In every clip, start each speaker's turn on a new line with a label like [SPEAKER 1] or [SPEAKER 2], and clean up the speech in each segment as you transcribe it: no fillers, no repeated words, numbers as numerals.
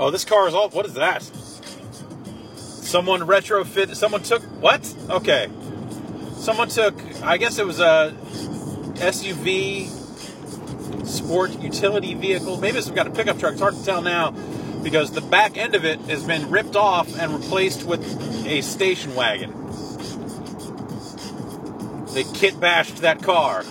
[SPEAKER 1] Oh, this car is all... What is that? Someone retrofit... Someone took... What? Okay. Someone took... I guess it was a SUV sport utility vehicle. Maybe it's got a pickup truck. It's hard to tell now because the back end of it has been ripped off and replaced with a station wagon. They kit bashed that car.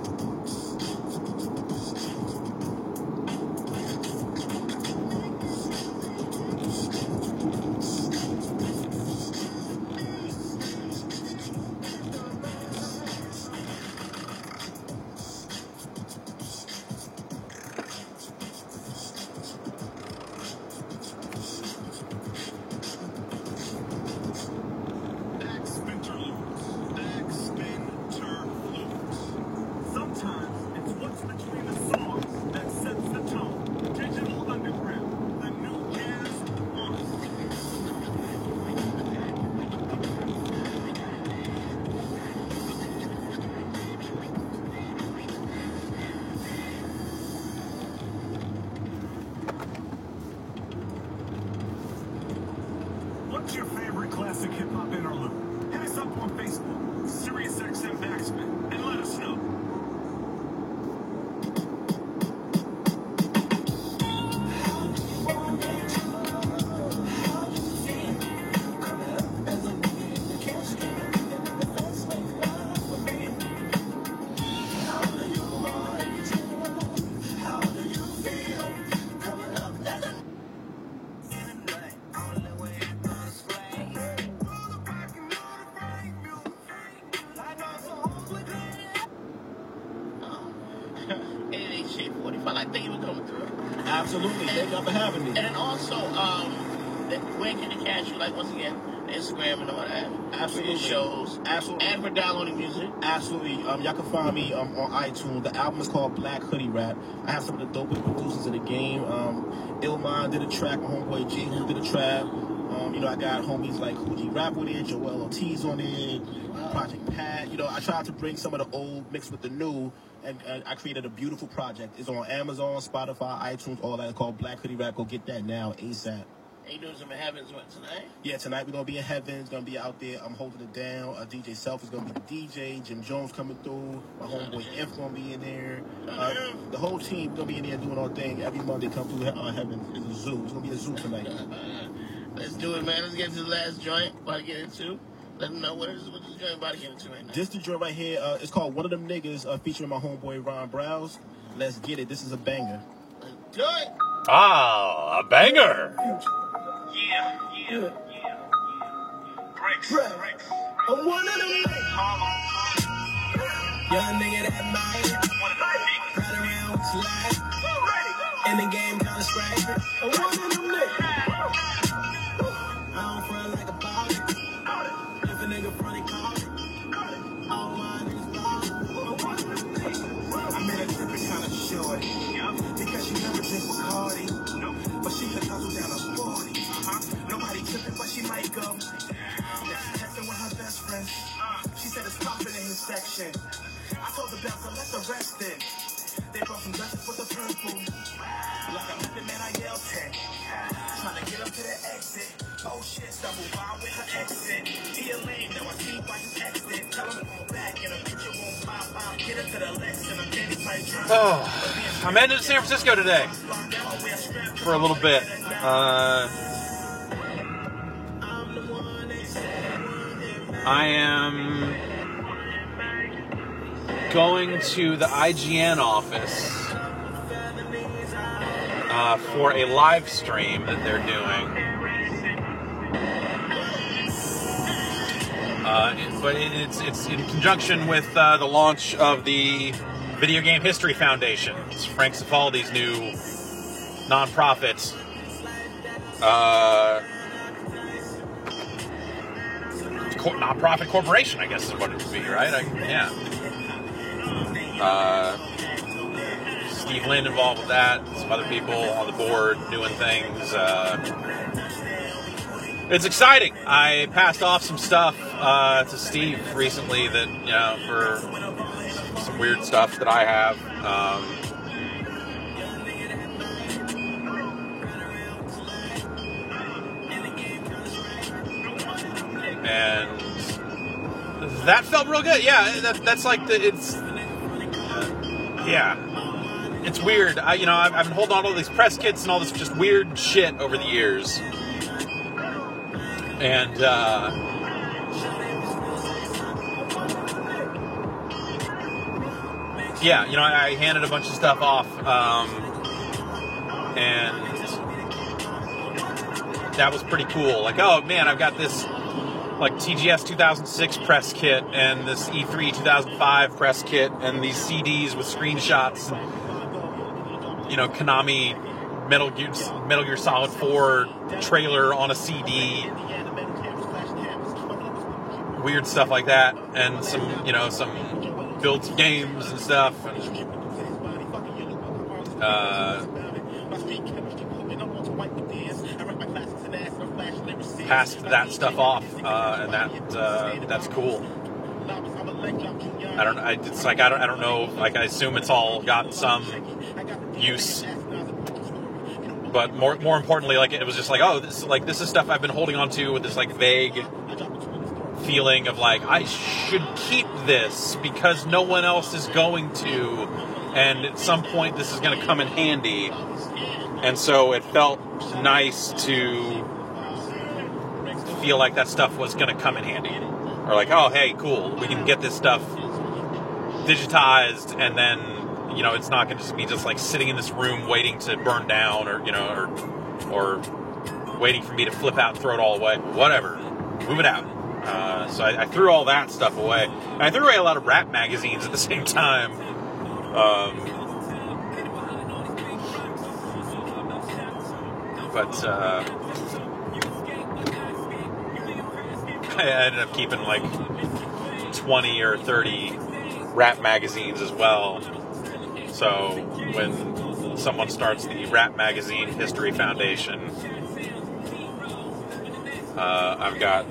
[SPEAKER 2] What's your favorite classic hip-hop interlude? Hit us up on Facebook, SiriusXM Backspin, and let us know.
[SPEAKER 3] I think it was coming through.
[SPEAKER 4] Absolutely. Thank y'all for having me.
[SPEAKER 3] And then also, where can they catch you? Like, once again, Instagram and all that.
[SPEAKER 4] Absolutely.
[SPEAKER 3] Shows.
[SPEAKER 4] Absolutely.
[SPEAKER 3] And for downloading music.
[SPEAKER 4] Absolutely. Y'all can find me on iTunes. The album is called Black Hoodie Rap. I have some of the dopest producers in the game. Illmind did a track. My homeboy J Who did a track. I got homies like Hoogie Rap with it, Joel Ortiz on it, Project Pat. I tried to bring some of the old mixed with the new, and I created a beautiful project. It's on Amazon, Spotify, iTunes, all that. It's called Black Hoodie Rap. Go get that now, ASAP.
[SPEAKER 3] Are you doing some in Heavens tonight?
[SPEAKER 4] Yeah, tonight we're going to be in Heavens. Going to be out there. I'm holding it down. DJ Self is going to be the DJ. Jim Jones coming through. My homeboy Inf going to be in there. The whole team going to be in there doing our thing. Every Monday come through Heavens. It's a zoo. It's going to be a zoo tonight.
[SPEAKER 3] Let's do it, man. Let's get to the last joint. About to get into. Let them know what this joint about to get into right now.
[SPEAKER 4] This the joint right here. It's called One of Them Niggas, featuring my homeboy Ron Browse. Let's get it. This is a banger.
[SPEAKER 3] Let's do it.
[SPEAKER 1] Ah, a banger.
[SPEAKER 2] Yeah. Bricks.
[SPEAKER 5] I'm one of them niggas. Young nigga that might ride around with slide. In the game, kinda scrappy. I'm one of them niggas. I don't front like a body. If a nigga front, he call it. All my niggas ball. I'm one of them niggas. I met a trippin' kinda shorty. Because she never drink Bacardi. But she could hustle down a 40. Nobody trippin', but she might go. Testing with her best friend. She said it's poppin' in his section. I told the bouncer, let the rest in. They brought some dresses with the purple. Like a method man, I yelled 10. Trying to get up to the exit. Oh shit, stumble wild with her exit. He a lame, now I see why his exit. Tell him to fall back and a picture won't pop out. Get her to the Lex and I'm getting my drunk.
[SPEAKER 1] I'm headed to San Francisco today for a little bit. I am going to the IGN office for a live stream that they're doing. But it's in conjunction with the launch of the Video Game History Foundation. It's Frank Cifaldi's new nonprofit. Nonprofit corporation, I guess is what it would be, right? Steve Lynn involved with that. Some other people on the board doing things. It's exciting. I passed off some stuff to Steve recently that, for some weird stuff that I have. That felt real good. Yeah, that's like it's weird. I've been holding on to all these press kits and all this just weird shit over the years, and I handed a bunch of stuff off, and that was pretty cool. Like, oh man, I've got this like TGS 2006 press kit and this E3 2005 press kit and these CDs with screenshots, Konami Metal Gear Solid 4 trailer on a CD, weird stuff like that, and some builds of games and stuff, and passed that stuff off, and that's cool. I don't know. Like, I assume it's all got some use, but more importantly, like, it was just like, oh, this is stuff I've been holding on to with this like vague feeling of like, I should keep this because no one else is going to, and at some point this is going to come in handy, and so it felt nice to feel like that stuff was going to come in handy, or like, oh hey, cool, we can get this stuff digitized, and then it's not going to just be just like sitting in this room waiting to burn down, or waiting for me to flip out and throw it all away, whatever, move it out. So I threw all that stuff away, and I threw away a lot of rap magazines at the same time. But I ended up keeping like 20 or 30 rap magazines as well. So when someone starts the Rap Magazine History Foundation, I've got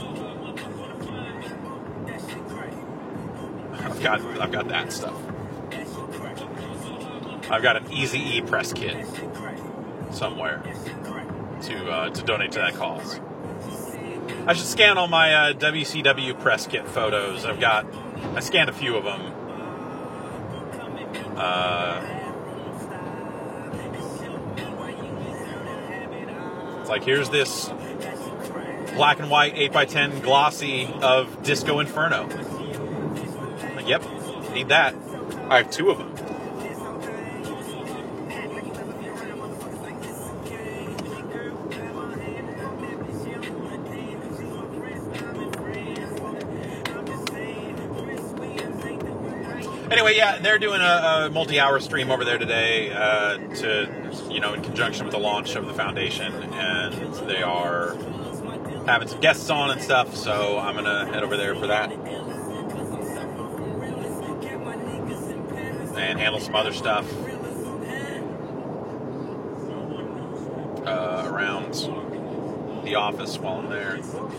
[SPEAKER 1] that stuff. I've got an Eazy-E press kit somewhere to donate to that cause. I should scan all my WCW press kit photos. I scanned a few of them. It's like, here's this black and white 8x10 glossy of Disco Inferno. Like, yep, need that. I have 2 of them. Anyway, yeah, they're doing a multi-hour stream over there today in conjunction with the launch of the foundation, and they are having some guests on and stuff, so I'm going to head over there for that and handle some other stuff around the office while I'm there.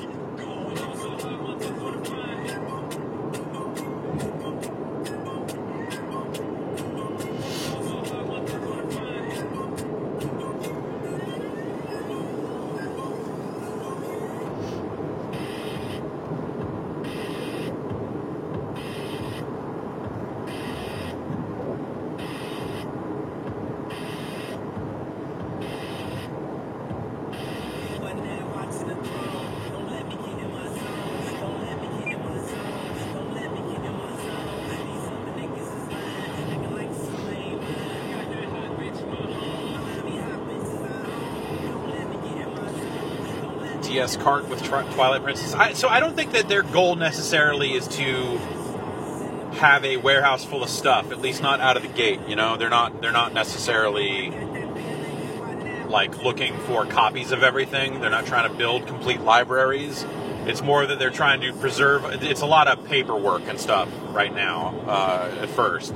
[SPEAKER 1] DS cart with Twilight Princess. So I don't think that their goal necessarily is to have a warehouse full of stuff, at least not out of the gate. They're not necessarily like looking for copies of everything. They're not trying to build complete libraries. It's more that they're trying to preserve. It's a lot of paperwork and stuff right now at first.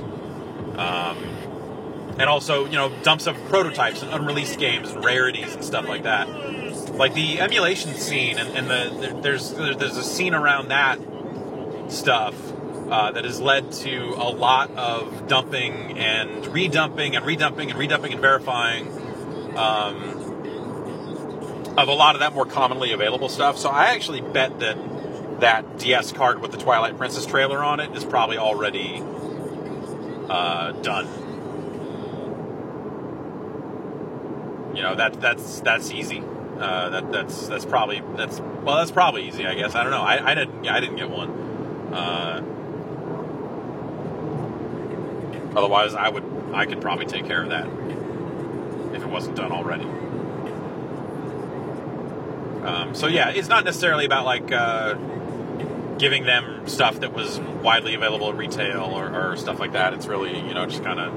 [SPEAKER 1] And also, dumps of prototypes and unreleased games and rarities and stuff like that. Like the emulation scene, and there's a scene around that stuff that has led to a lot of dumping and redumping and redumping and redumping and verifying of a lot of that more commonly available stuff. So I actually bet that that DS cart with the Twilight Princess trailer on it is probably already done. You know, that's easy. That's probably easy, I guess. I don't know. I didn't get one. Otherwise, I could probably take care of that if it wasn't done already. So yeah, it's not necessarily about like giving them stuff that was widely available at retail or stuff like that. It's really, you know, just kind of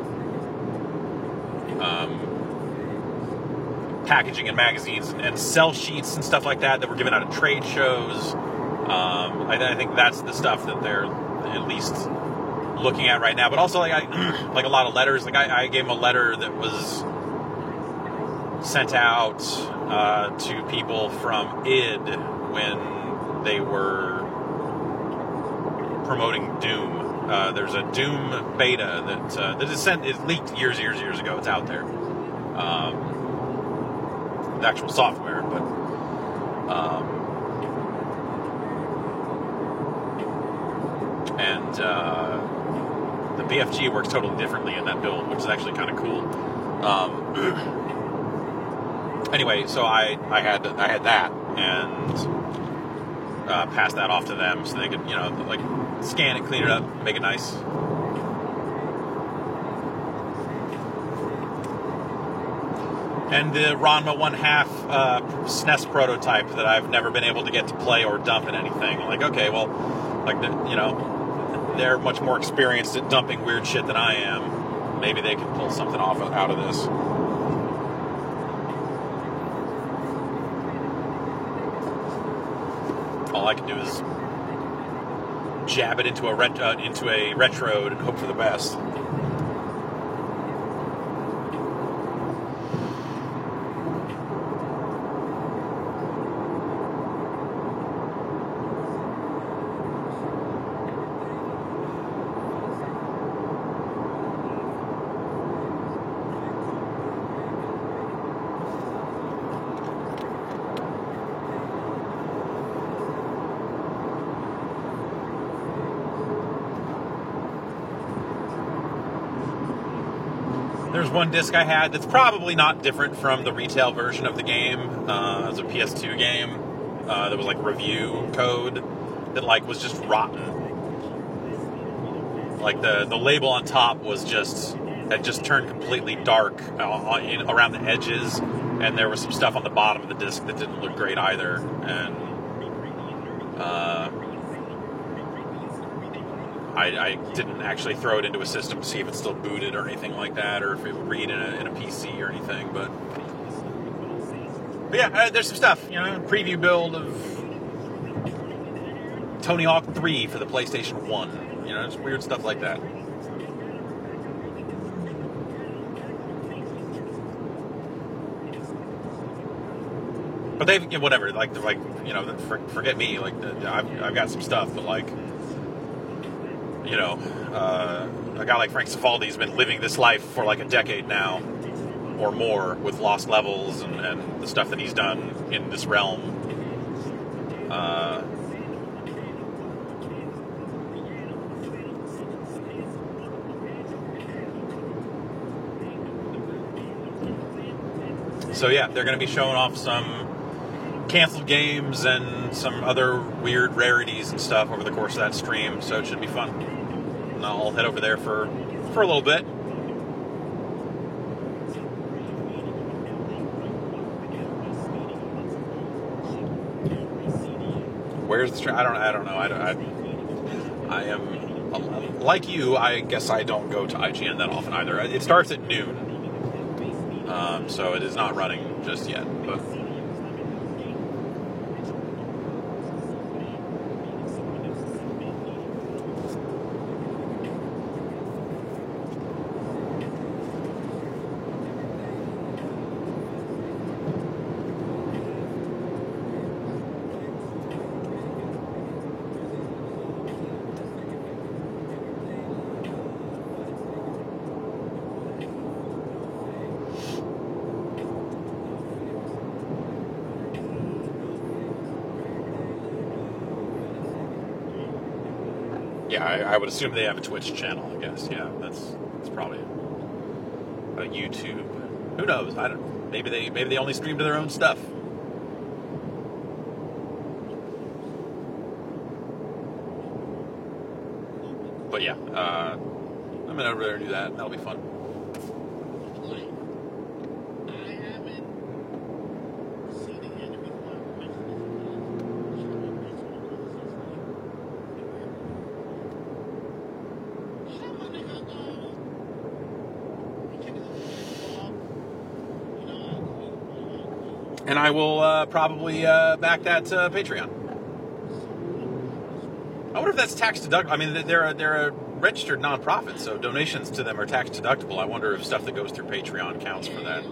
[SPEAKER 1] packaging in magazines and sell sheets and stuff like that were given out at trade shows. I think that's the stuff that they're at least looking at right now. But also, like like a lot of letters. Like I gave them a letter that was sent out to people from id when they were promoting Doom. There's a Doom beta that is leaked years ago. It's out there. The actual software, but and the BFG works totally differently in that build, which is actually kind of cool. Anyway, so I had that and passed that off to them so they could, you know, like scan it, clean it up, make it nice. And the Ranma 1/2 SNES prototype that I've never been able to get to play or dump in anything. Like, okay, well, like, you know, they're much more experienced at dumping weird shit than I am. Maybe they can pull something out of this. All I can do is jab it into a retro and hope for the best. There's one disc I had that's probably not different from the retail version of the game. It was a PS2 game. There was like review code that like was just rotten. Like the label on top was had just turned completely dark around the edges, and there was some stuff on the bottom of the disc that didn't look great either. And I didn't actually throw it into a system to see if it still booted or anything like that, or if it would read in a PC or anything. But yeah, there's some stuff, you know, preview build of Tony Hawk 3 for the PlayStation 1. You know, just weird stuff like that. But whatever, like you know, forget me. Like I've got some stuff, but like, you know, a guy like Frank Cifaldi's been living this life for like a decade now or more with Lost Levels and the stuff that he's done in this realm. So yeah, they're going to be showing off some canceled games and some other weird rarities and stuff over the course of that stream, so it should be fun. And I'll head over there for a little bit. Where's the stream? I don't know. I am like you. I guess I don't go to IGN that often either. It starts at noon, so it is not running just yet, but. Yeah, I would assume they have a Twitch channel, I guess. Yeah, that's probably a YouTube. Who knows? I don't know. Maybe they only stream to their own stuff. But yeah, I'm gonna over there and do that. That'll be fun. And I will probably back that Patreon. I wonder if that's tax deductible. I mean, they're a registered nonprofit, so donations to them are tax deductible. I wonder if stuff that goes through Patreon counts for that.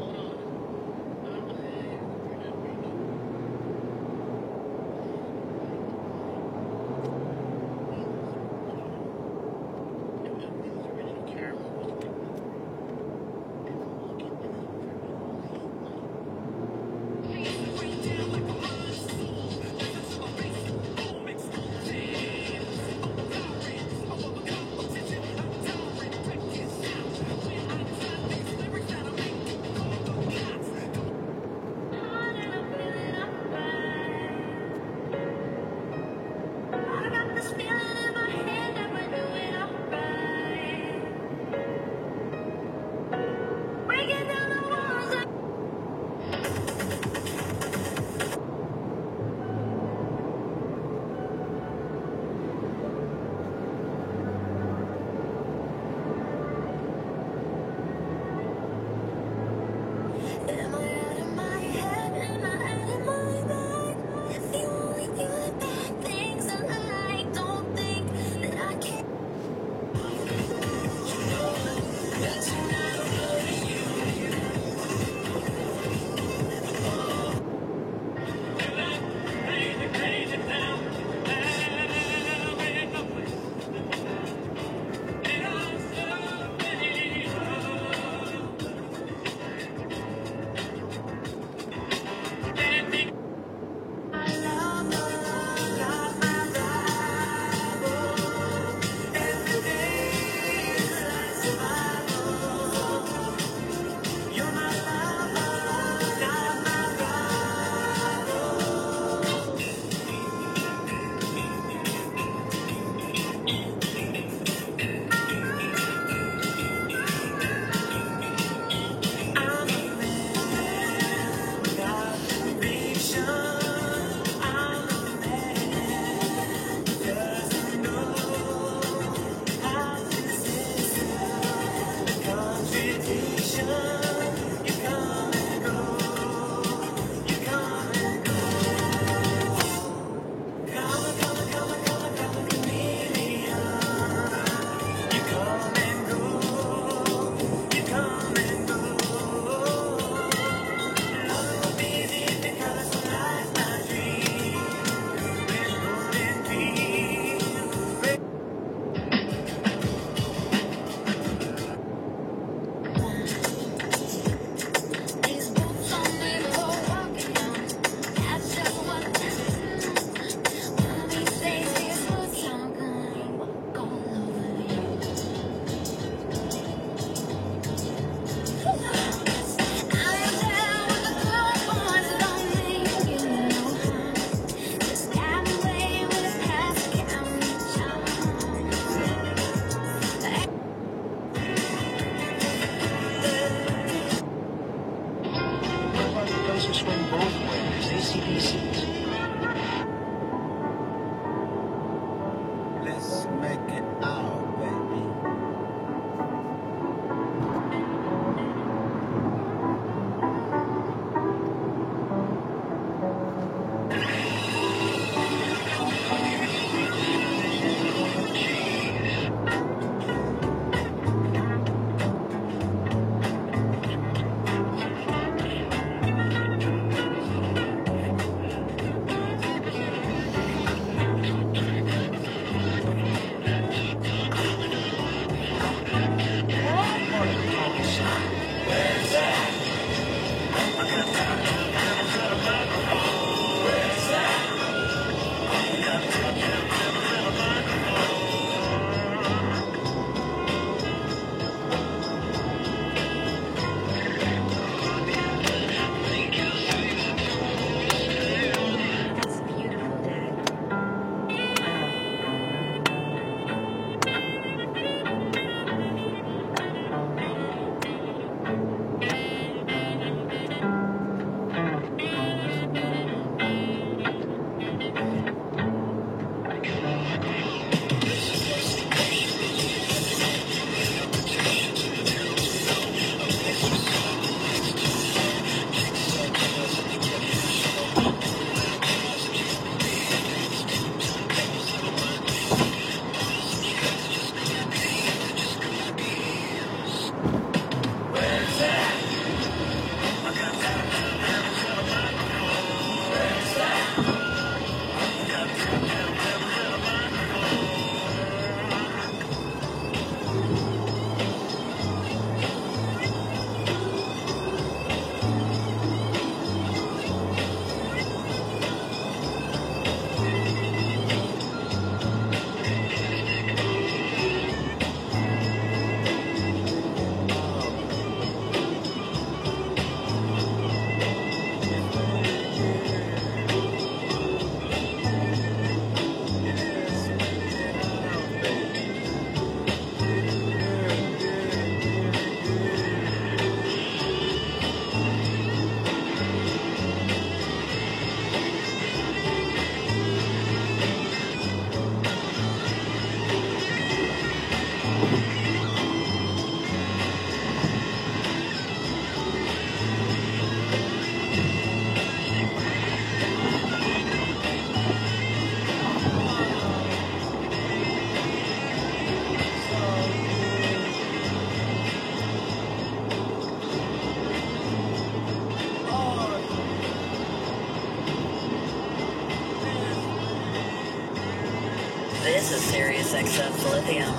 [SPEAKER 5] This is Sirius XM Lithium.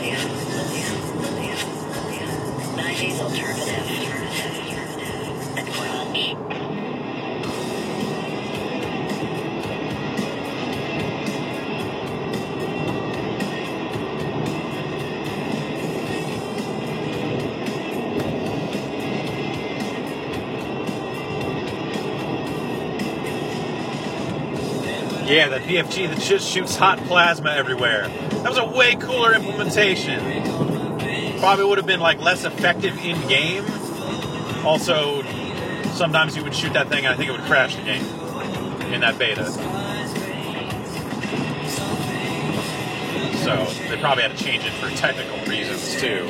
[SPEAKER 5] 90s alternative. And grunge.
[SPEAKER 1] Yeah, that BFG that just shoots hot plasma everywhere. That was a way cooler implementation. Probably would have been like less effective in game. Also, sometimes you would shoot that thing and I think it would crash the game in that beta. So they probably had to change it for technical reasons too.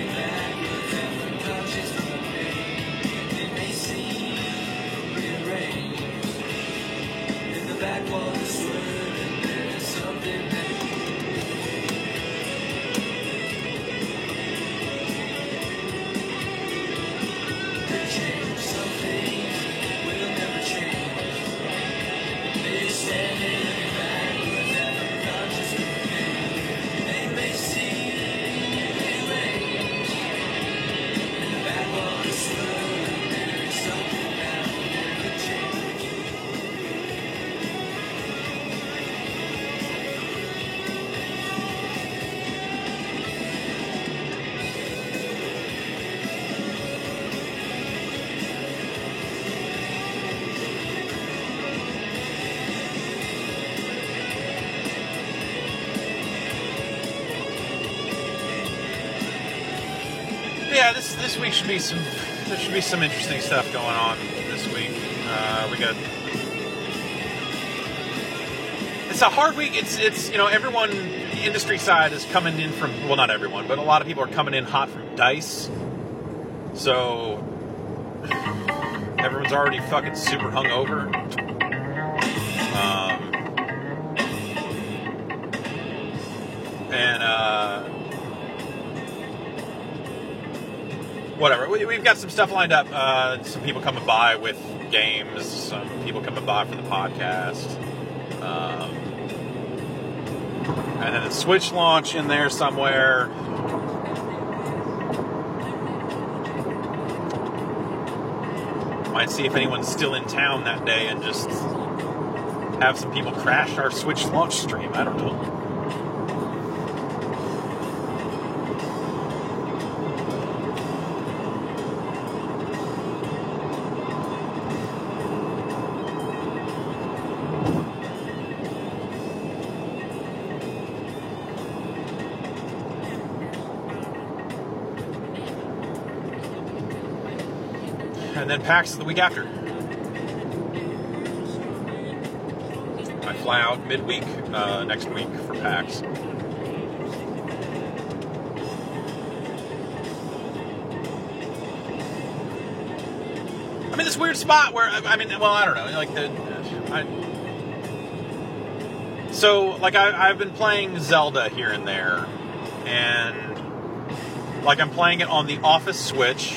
[SPEAKER 1] Yeah, this week should be there should be some interesting stuff going on this week. We got, it's a hard week. It's you know, everyone, the industry side is coming in from, well, not everyone, but a lot of people are coming in hot from DICE. So everyone's already fucking super hungover. Whatever. We've got some stuff lined up. Some people coming by with games. Some people coming by for the podcast. And then a Switch launch in there somewhere. Might see if anyone's still in town that day and just have some people crash our Switch launch stream. I don't know. And then PAX is the week after. I fly out midweek next week for PAX. I'm in this weird spot where I mean, well, I don't know, like I've been playing Zelda here and there, and like I'm playing it on the Office Switch.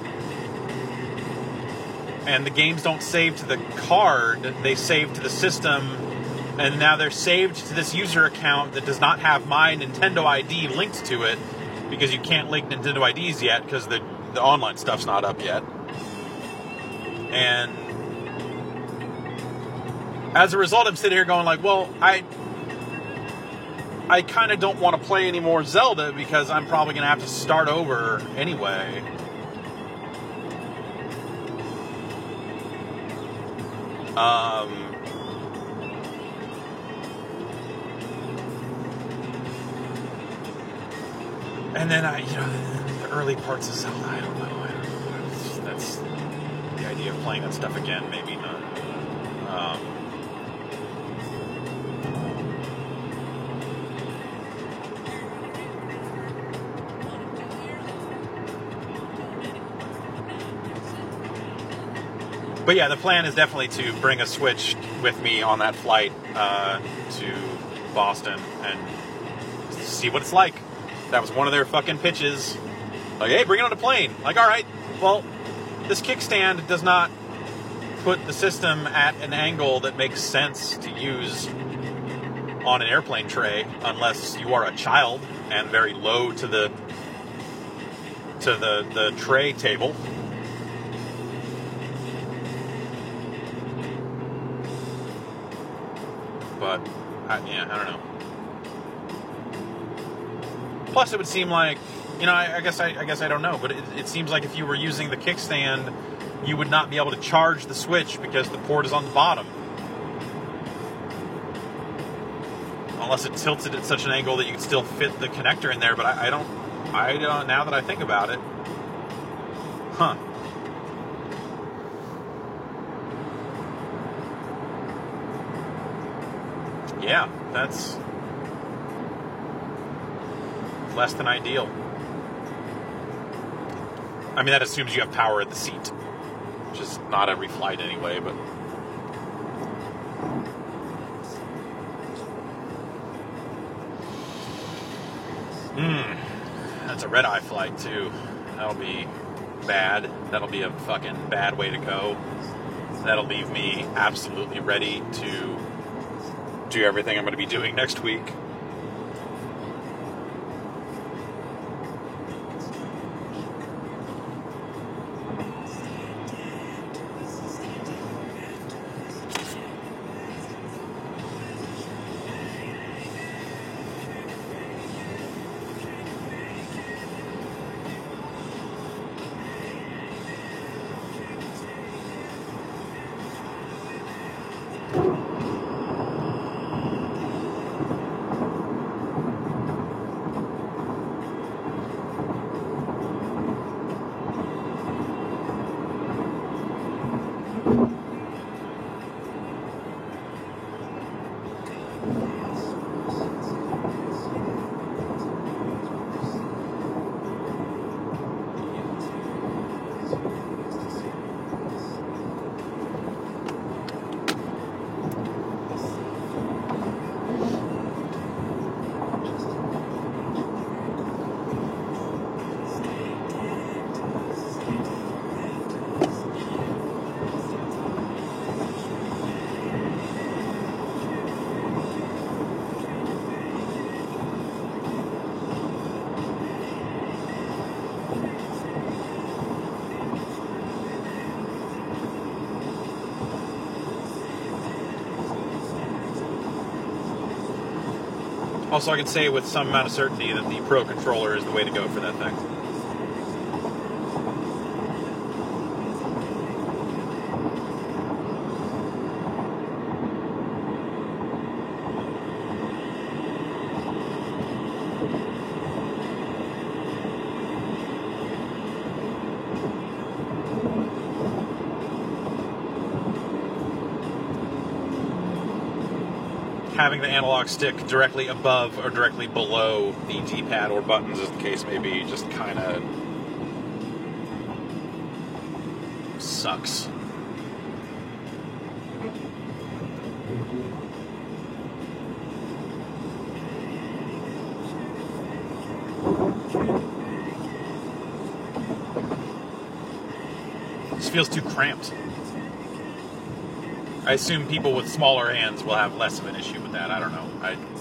[SPEAKER 1] And the games don't save to the card, they save to the system, and now they're saved to this user account that does not have my Nintendo ID linked to it, because you can't link Nintendo IDs yet, because the online stuff's not up yet. And as a result, I'm sitting here going like, well, I kind of don't want to play any more Zelda, because I'm probably going to have to start over anyway. And then the early parts of Zelda, I don't know. That's the idea of playing that stuff again, maybe not. But yeah, the plan is definitely to bring a Switch with me on that flight to Boston and see what it's like. That was one of their fucking pitches. Like, hey, bring it on a plane. Like, all right, well, this kickstand does not put the system at an angle that makes sense to use on an airplane tray unless you are a child and very low to the tray table. But I don't know. Plus, it would seem like, I guess I don't know, but it seems like if you were using the kickstand, you would not be able to charge the Switch because the port is on the bottom. Unless it tilted at such an angle that you could still fit the connector in there, but I don't, now that I think about it. Huh. Yeah, that's less than ideal. I mean, that assumes you have power at the seat, which is not every flight anyway, but... That's a red-eye flight, too. That'll be bad. That'll be a fucking bad way to go. That'll leave me absolutely ready to do everything I'm going to be doing next week. Also, I can say with some amount of certainty that the Pro Controller is the way to go for that thing. Having the analog stick directly above or directly below the D-pad or buttons, as the case may be, just kind of sucks. This feels too cramped. I assume people with smaller hands will have less of an issue with that. I don't know.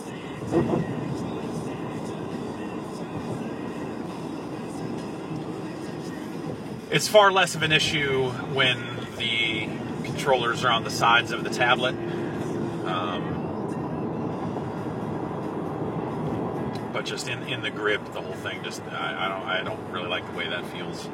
[SPEAKER 1] It's far less of an issue when the controllers are on the sides of the tablet. But just in the grip, the whole thing just I don't really like the way that feels.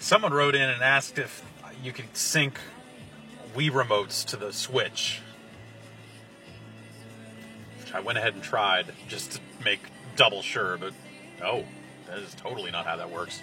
[SPEAKER 1] Someone wrote in and asked if you could sync Wii remotes to the Switch. Which I went ahead and tried just to make double sure, but no, that is totally not how that works.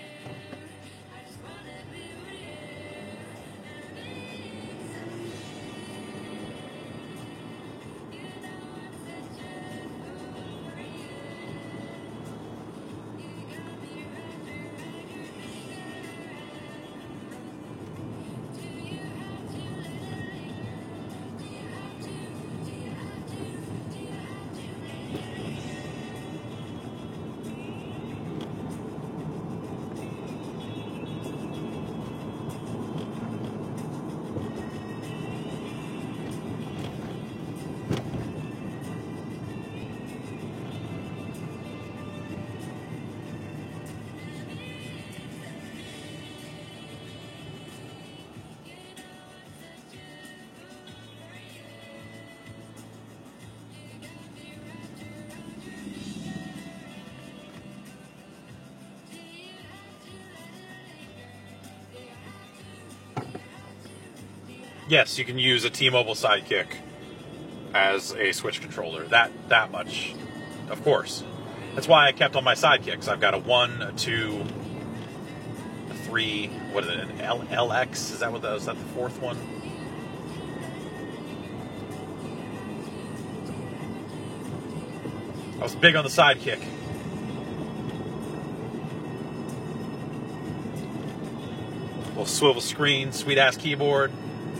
[SPEAKER 1] Yes, you can use a T-Mobile Sidekick as a Switch controller. That much, of course. That's why I kept all my Sidekicks. I've got a 1, a 2, a 3. What is it? An LX? Is that the fourth one? I was big on the Sidekick. Little swivel screen, sweet ass keyboard.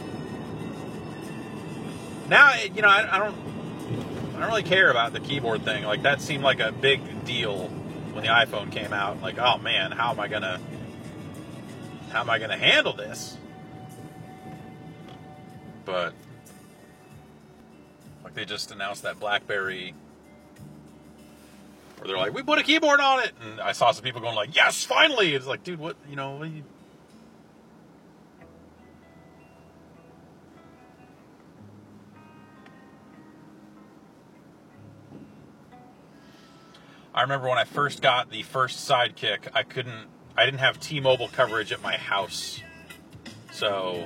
[SPEAKER 1] Now, you know, I don't really care about the keyboard thing. Like, that seemed like a big deal when the iPhone came out. Like, oh man, how am I gonna handle this? But like, they just announced that BlackBerry, where they're like, we put a keyboard on it, and I saw some people going like, yes, finally. It's like, dude, what, you know, what you... I remember when I first got the first Sidekick, I didn't have T-Mobile coverage at my house. So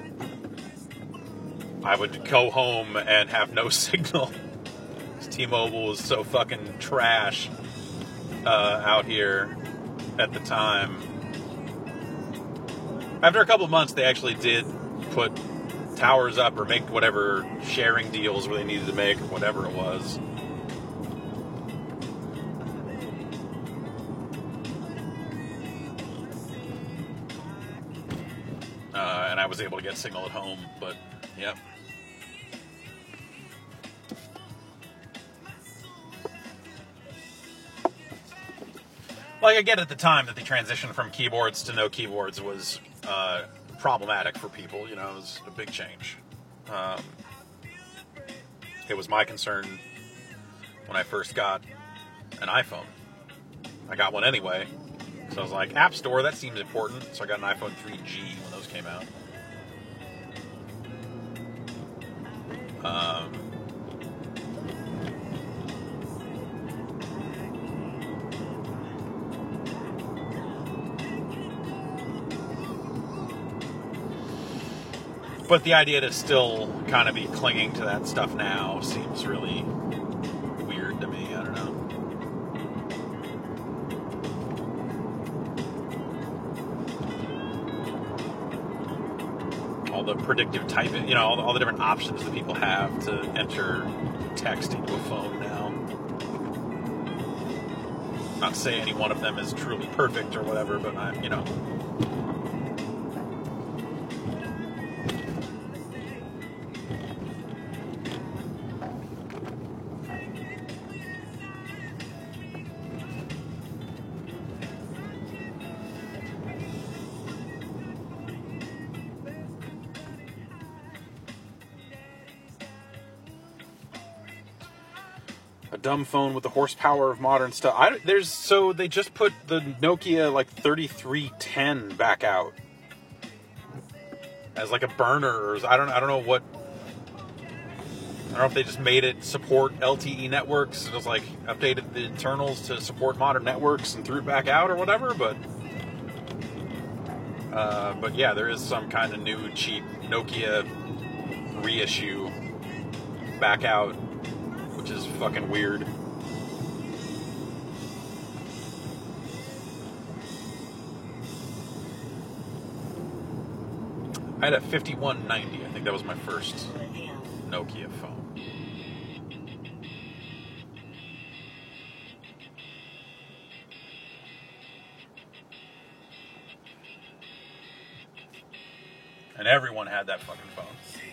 [SPEAKER 1] I would go home and have no signal. T-Mobile was so fucking trash out here at the time. After a couple of months, they actually did put towers up or make whatever sharing deals where they needed to make, or whatever it was. And I was able to get signal at home, but yeah. Like, I get at the time that the transition from keyboards to no keyboards was problematic for people. You know, it was a big change. It was my concern when I first got an iPhone. I got one anyway. So I was like, App Store, that seems important. So I got an iPhone 3G when those came out. But the idea to still kind of be clinging to that stuff now seems really weird to me. I don't know. All the predictive typing, you know, all the different options that people have to enter text into a phone now. Not to say any one of them is truly perfect or whatever, but you know. A dumb phone with the horsepower of modern stuff. So they just put the Nokia like 3310 back out as like a burner, or I don't know what. I don't know if they just made it support LTE networks. It was like updated the internals to support modern networks and threw it back out or whatever. But But yeah, there is some kind of new cheap Nokia reissue back out, which is fucking weird. I had a 5190. I think that was my first Nokia phone. And everyone had that fucking phone.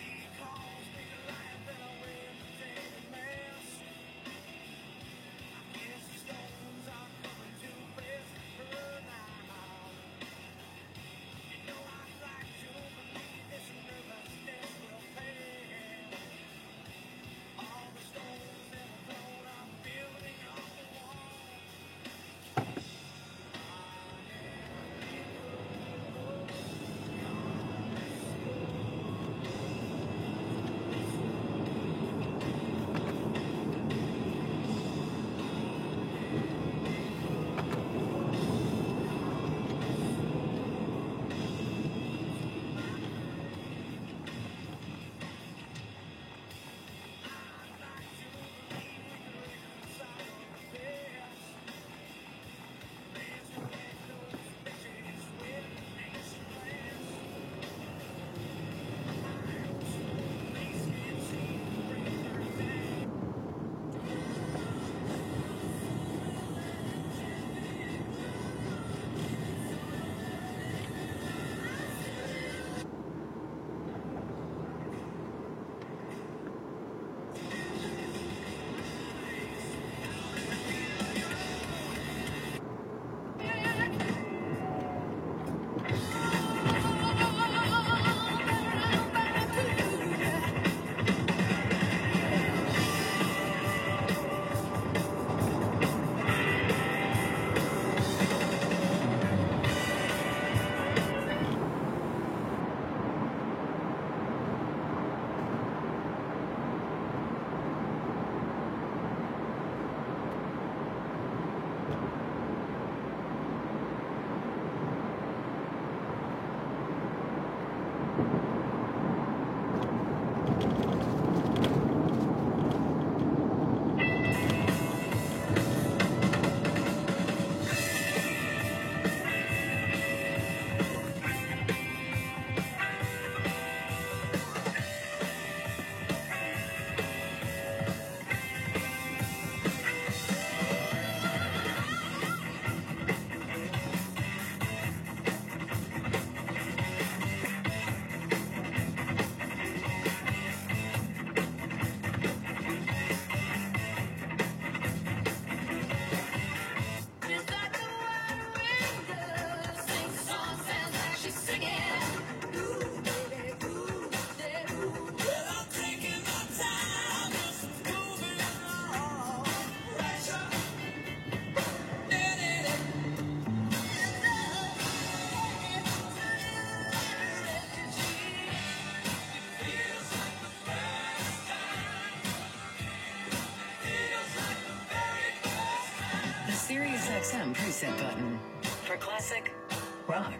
[SPEAKER 6] SiriusXM preset button for classic rock.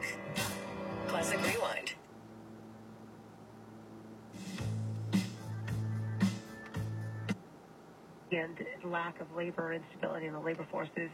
[SPEAKER 6] Classic rewind.
[SPEAKER 7] And lack of labor instability in the labor forces.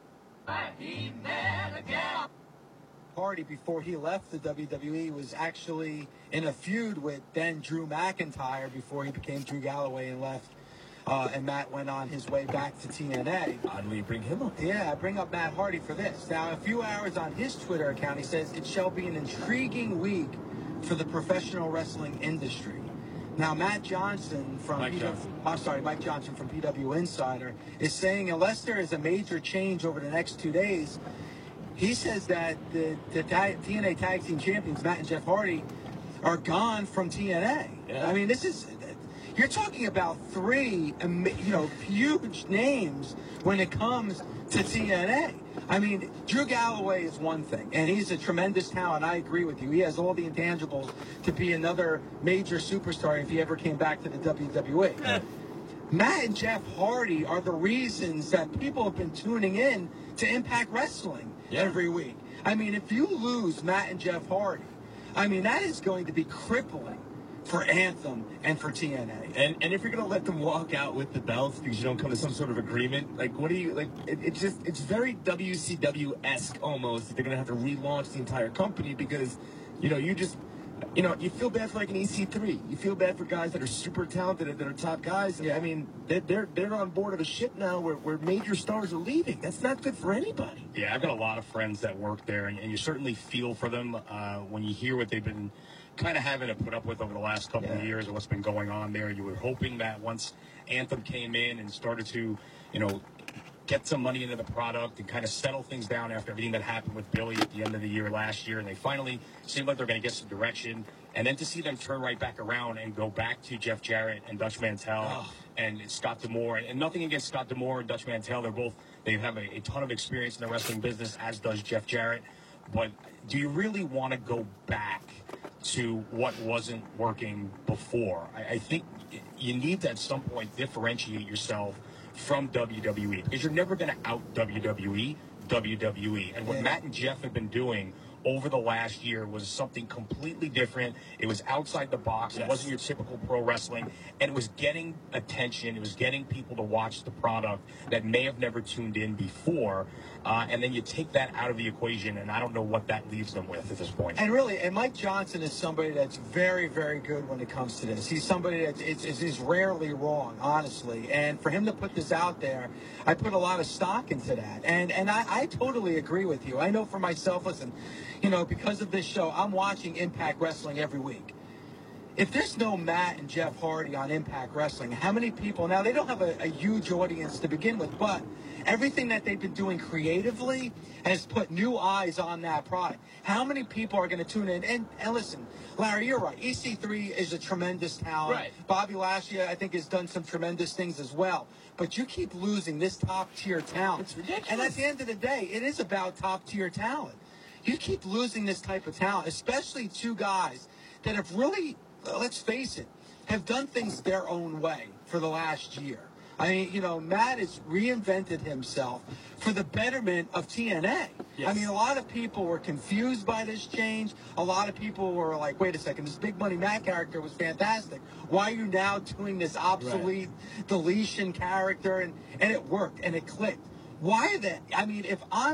[SPEAKER 8] Hardy, before he left the WWE, was actually in a feud with then Drew McIntyre before he became Drew Galloway and left. And Matt went on his way back to TNA.
[SPEAKER 4] Oddly, bring him up.
[SPEAKER 8] Yeah, bring up Matt Hardy for this. Now, a few hours on his Twitter account, he says, "It shall be an intriguing week for the professional wrestling industry." Now, Mike Johnson from PW Insider is saying unless there is a major change over the next 2 days, he says that the TNA Tag Team Champions, Matt and Jeff Hardy, are gone from TNA. Yeah. I mean, you're talking about three, huge names when it comes to TNA. I mean, Drew Galloway is one thing, and he's a tremendous talent. I agree with you. He has all the intangibles to be another major superstar if he ever came back to the WWE. Yeah. Matt and Jeff Hardy are the reasons that people have been tuning in to Impact Wrestling every week. I mean, if you lose Matt and Jeff Hardy, I mean, that is going to be crippling for Anthem and for TNA.
[SPEAKER 4] And if you're going to let them walk out with the belts because you don't come to some sort of agreement, like, what do you, like, it's very WCW-esque almost. They're going to have to relaunch the entire company because, you feel bad for like an EC3. You feel bad for guys that are super talented, that are top guys. I mean, they're on board of a ship now where major stars are leaving. That's not good for anybody.
[SPEAKER 9] Yeah, I've got a lot of friends that work there, and you certainly feel for them when you hear what they've been kind of having to put up with over the last couple of years and what's been going on there. You were hoping that once Anthem came in and started to, get some money into the product and kind of settle things down after everything that happened with Billy at the end of the year last year, and they finally seemed like they're going to get some direction. And then to see them turn right back around and go back to Jeff Jarrett and Dutch Mantell and Scott D'Amore, and nothing against Scott D'Amore and Dutch Mantell, they have a ton of experience in the wrestling business, as does Jeff Jarrett. But do you really want to go back to what wasn't working before? I think you need to at some point differentiate yourself from WWE, because you're never going to out WWE. And what Matt and Jeff have been doing over the last year was something completely different. It was outside the box. It wasn't your typical pro wrestling, and it was getting attention. It was getting people to watch the product that may have never tuned in before. And then you take that out of the equation, and I don't know what that leaves them with at this point.
[SPEAKER 8] And Mike Johnson is somebody that's very, very good when it comes to this. He's somebody that is rarely wrong, honestly. And for him to put this out there, I put a lot of stock into that. And I totally agree with you. I know for myself, listen, because of this show, I'm watching Impact Wrestling every week. If there's no Matt and Jeff Hardy on Impact Wrestling, how many people, now they don't have a huge audience to begin with, but everything that they've been doing creatively has put new eyes on that product. How many people are going to tune in? And listen, Larry, you're right. EC3 is a tremendous talent.
[SPEAKER 4] Right.
[SPEAKER 8] Bobby Lashley, I think, has done some tremendous things as well. But you keep losing this top-tier talent.
[SPEAKER 4] It's ridiculous.
[SPEAKER 8] And at the end of the day, it is about top-tier talent. You keep losing this type of talent, especially two guys that have really, let's face it, have done things their own way for the last year. I mean, Matt has reinvented himself for the betterment of TNA.
[SPEAKER 4] Yes.
[SPEAKER 8] I mean, a lot of people were confused by this change. A lot of people were like, wait a second, this Big Money Matt character was fantastic. Why are you now doing this obsolete deletion character? And it worked, and it clicked. Why that? I mean,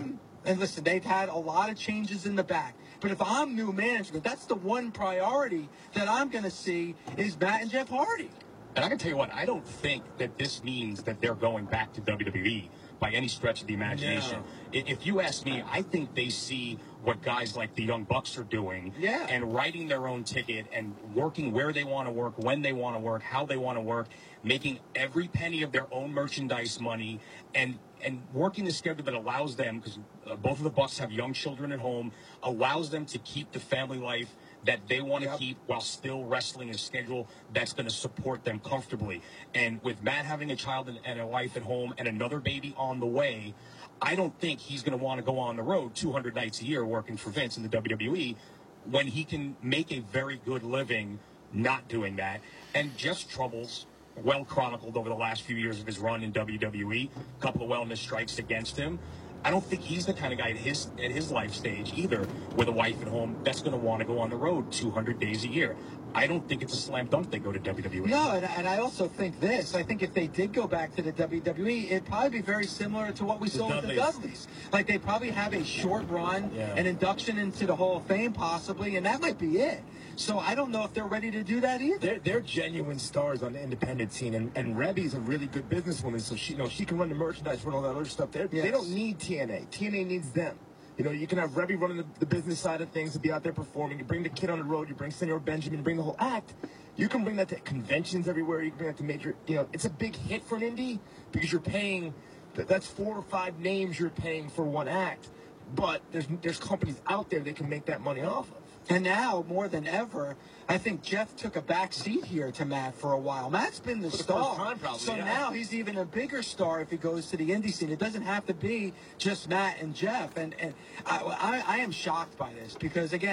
[SPEAKER 8] and listen, they've had a lot of changes in the back. But if I'm new management, that's the one priority that I'm going to see is Matt and Jeff Hardy.
[SPEAKER 9] And I can tell you what, I don't think that this means that they're going back to WWE by any stretch of the imagination.
[SPEAKER 8] No.
[SPEAKER 9] If you ask me, I think they see what guys like the Young Bucks are doing and writing their own ticket and working where they want to work, when they want to work, how they want to work, making every penny of their own merchandise money, and working the schedule that allows them, because both of the Bucks have young children at home, allows them to keep the family life that they want to keep while still wrestling a schedule that's going to support them comfortably. And with Matt having a child and a wife at home and another baby on the way, I don't think he's going to want to go on the road 200 nights a year working for Vince in the WWE when he can make a very good living not doing that. And Jeff's troubles, well chronicled over the last few years of his run in WWE, a couple of wellness strikes against him. I don't think he's the kind of guy at his life stage either, with a wife at home, that's going to want to go on the road 200 days a year. I don't think it's a slam dunk they go to WWE.
[SPEAKER 8] No, and I also think this. I think if they did go back to the WWE, it'd probably be very similar to what we saw with the Dudleys. Like, they probably have a short run, an induction into the Hall of Fame possibly, and that might be it. So I don't know if they're ready to do that either.
[SPEAKER 4] They're genuine stars on the independent scene, and Rebby's a really good businesswoman, so she can run the merchandise, run all that other stuff. They don't need TNA. TNA needs them. You can have Rebby running the business side of things and be out there performing. You bring the kid on the road. You bring Senor Benjamin. You bring the whole act. You can bring that to conventions everywhere. You can bring that to major. It's a big hit for an indie because you're paying. That's 4 or 5 names you're paying for one act. But there's companies out there that can make that money off of.
[SPEAKER 8] And now, more than ever, I think Jeff took a back seat here to Matt for a while. Matt's been the star.
[SPEAKER 4] Time, probably,
[SPEAKER 8] so now he's even a bigger star if he goes to the indie scene. It doesn't have to be just Matt and Jeff. And I am shocked by this because, again,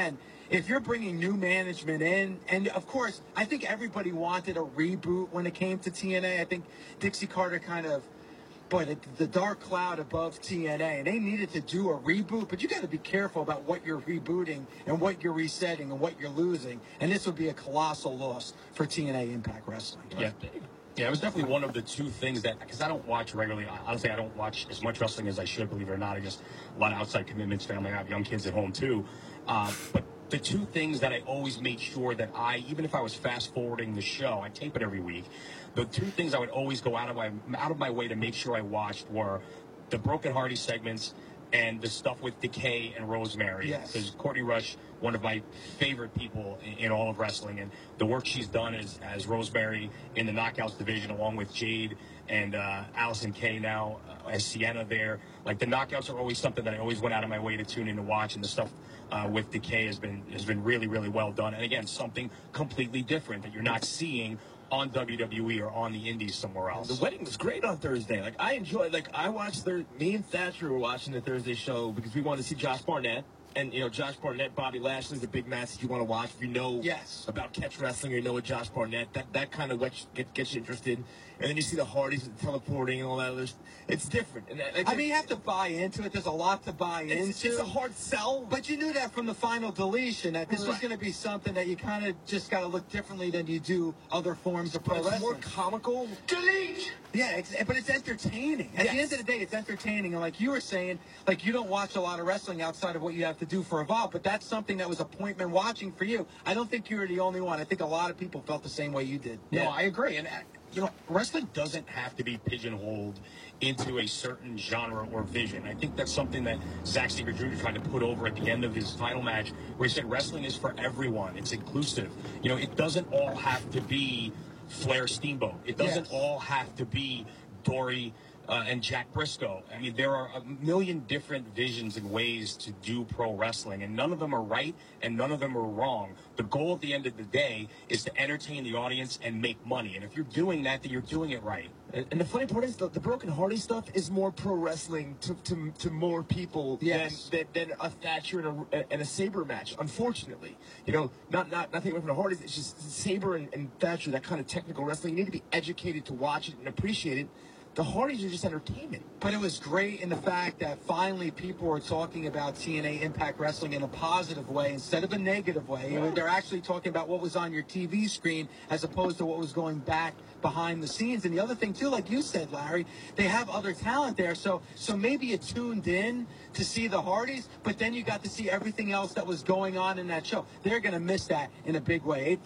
[SPEAKER 8] if you're bringing new management in, and of course, I think everybody wanted a reboot when it came to TNA. I think Dixie Carter kind of put the dark cloud above TNA, and they needed to do a reboot, but you got to be careful about what you're rebooting and what you're resetting and what you're losing, and this would be a colossal loss for TNA Impact Wrestling.
[SPEAKER 9] Yeah. Yeah, it was definitely one of the two things that, because I don't watch regularly. Honestly, I don't watch as much wrestling as I should, believe it or not. I just, a lot of outside commitments, family. I have young kids at home, too. But the two things that I always made sure that even if I was fast-forwarding the show, I tape it every week, the two things I would always go out of my way to make sure I watched were the Broken Hardy segments and the stuff with Decay and Rosemary.
[SPEAKER 8] Yes.
[SPEAKER 9] Because Courtney Rush, one of my favorite people in all of wrestling, and the work she's done as Rosemary in the Knockouts division, along with Jade and Allison Kay now as Sienna there. Like, the Knockouts are always something that I always went out of my way to tune in to watch, and the stuff with Decay has been really, really well done. And again, something completely different that you're not seeing on WWE or on the indies somewhere else.
[SPEAKER 4] The wedding was great on Thursday. Like, I enjoyed, I watched me and Thatcher were watching the Thursday show because we wanted to see Josh Barnett. And, Josh Barnett, Bobby Lashley's a big match that you want to watch. If you know about catch wrestling or you know what Josh Barnett, that kind of gets you interested. And then you see the Hardys and teleporting and all that other stuff. It's different. And
[SPEAKER 8] you have to buy into it. There's a lot to buy into.
[SPEAKER 4] It's a hard sell.
[SPEAKER 8] But you knew that from the final deletion, that this was going to be something that you kind of just got to look differently than you do other forms of pro wrestling.
[SPEAKER 4] It's more comical.
[SPEAKER 8] Delete! Yeah, but it's entertaining. At the end of the day, it's entertaining. And like you were saying, like, you don't watch a lot of wrestling outside of what you have to do for Evolve, but that's something that was appointment watching for you. I don't think you were the only one. I think a lot of people felt the same way you did.
[SPEAKER 9] No, I agree. And, wrestling doesn't have to be pigeonholed into a certain genre or vision. I think that's something that Zack Sabre Jr. tried to put over at the end of his final match, where he said wrestling is for everyone. It's inclusive. It doesn't all have to be Flair Steamboat. It doesn't all have to be Dory and Jack Briscoe. I mean, there are a million different visions and ways to do pro wrestling, and none of them are right and none of them are wrong. The goal at the end of the day is to entertain the audience and make money. And if you're doing that, then you're doing it right.
[SPEAKER 4] And the funny part is the Broken Hardy stuff is more pro wrestling to more people than a Thatcher and a Sabre match, unfortunately. Not taking away from the Hardys, it's just Sabre and Thatcher, that kind of technical wrestling. You need to be educated to watch it and appreciate it. The Hardys are just entertainment.
[SPEAKER 8] But it was great in the fact that finally people were talking about TNA Impact Wrestling in a positive way instead of a negative way. They're actually talking about what was on your TV screen as opposed to what was going back behind the scenes. And the other thing, too, like you said, Larry, they have other talent there. So maybe you tuned in to see the Hardys, but then you got to see everything else that was going on in that show. They're going to miss that in a big way.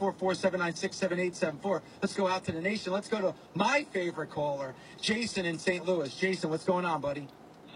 [SPEAKER 8] 844-796-7874. Let's go out to the nation. Let's go to my favorite caller, Jason in St. Louis. Jason, what's going on, buddy?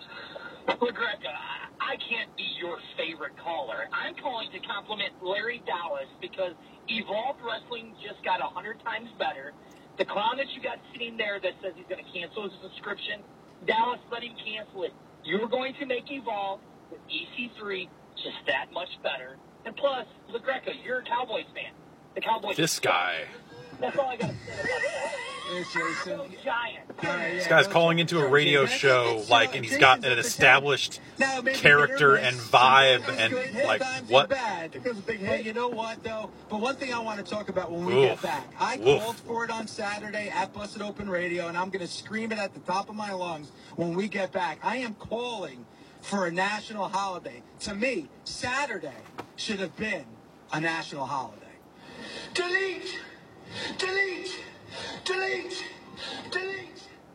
[SPEAKER 10] Look, Greg, I can't be your favorite caller. I'm calling to compliment Larry Dallas because Evolved Wrestling just got 100 times better. The clown that you got sitting there that says he's going to cancel his subscription, Dallas, let him cancel it. You're going to make Evolve with EC3 just that much better. And plus, LaGreca, you're a Cowboys fan. The Cowboys.
[SPEAKER 1] This guy.
[SPEAKER 10] That's all I got to say about that.
[SPEAKER 8] Jason.
[SPEAKER 10] Giant.
[SPEAKER 1] This guy's calling into a radio show, and he's got an established character and vibe, and what?
[SPEAKER 8] But you know what, though? But one thing I want to talk about when we get back, I called for it on Saturday at Busted Open Radio, and I'm going to scream it at the top of my lungs when we get back. I am calling for a national holiday. To me, Saturday should have been a national holiday. Delete! Delete! Delete! Delete!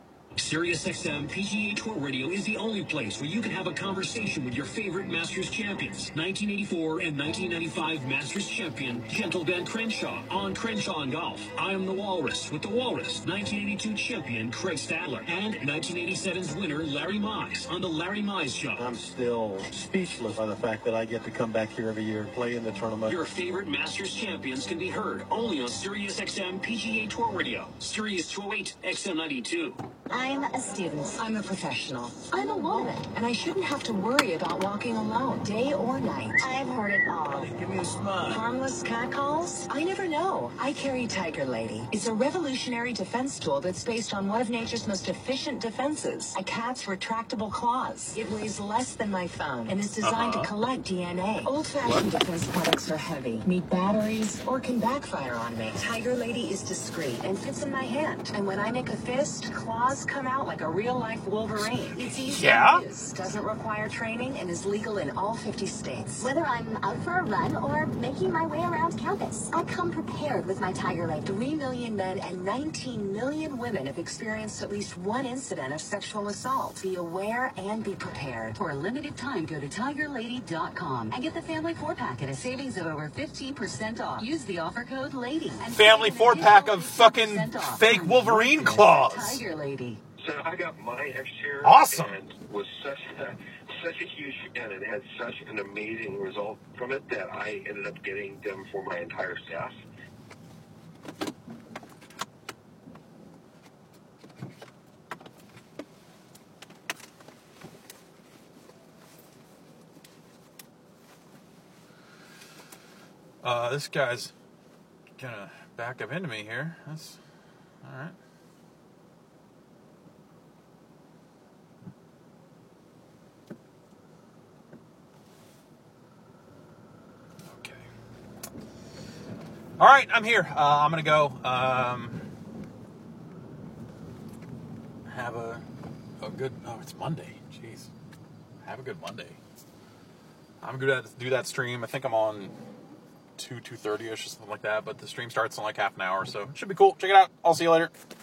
[SPEAKER 11] SiriusXM PGA Tour Radio is the only place where you can have a conversation with your favorite Masters champions. 1984 and 1995 Masters champion, Gentle Ben Crenshaw, on Crenshaw and Golf. I Am the Walrus with the Walrus, 1982 champion, Craig Stadler, and 1987's winner, Larry Mize, on the Larry Mize Show.
[SPEAKER 12] I'm still speechless by the fact that I get to come back here every year and play in the tournament.
[SPEAKER 11] Your favorite Masters champions can be heard only on SiriusXM PGA Tour Radio, Sirius 208 XM92.
[SPEAKER 13] I
[SPEAKER 6] I'm a student. I'm a professional. I'm a woman. And I shouldn't have to worry about walking alone, day or night. I've heard it all.
[SPEAKER 5] Give me a smile.
[SPEAKER 6] Harmless catcalls? I never know. I carry Tiger Lady. It's a revolutionary defense tool that's based on one of nature's most efficient defenses, a cat's retractable claws. It weighs less than my phone and is designed to collect DNA. Old-fashioned defense products are heavy, need batteries, or can backfire on me. Tiger Lady is discreet and fits in my hand. And when I make a fist, claws come out like a real-life Wolverine. It's easy to use, doesn't require training, and is legal in all 50 states.
[SPEAKER 13] Whether I'm out for a run or making my way around campus, I come prepared with my Tiger Lady.
[SPEAKER 6] 3 million men and 19 million women have experienced at least one incident of sexual assault. Be aware and be prepared. For a limited time, go to TigerLady.com and get the Family 4-Pack at a savings of over 15% off. Use the offer code LADY. And
[SPEAKER 1] Family 4-pack of fucking fake Wolverine claws.
[SPEAKER 6] Tiger Lady.
[SPEAKER 14] So I got my X-Chair.
[SPEAKER 1] Awesome.
[SPEAKER 14] And was such a huge fan and had such an amazing result from it that I ended up getting them for my entire staff.
[SPEAKER 1] This guy's gonna back up into me here. That's all right. Okay. All right, I'm here. I'm gonna go have a good. Oh, it's Monday. Jeez. Have a good Monday. I'm good at do that stream. I think I'm on 2:30ish or something like that, but the stream starts in like half an hour, so it should be cool. Check it out. I'll see you later.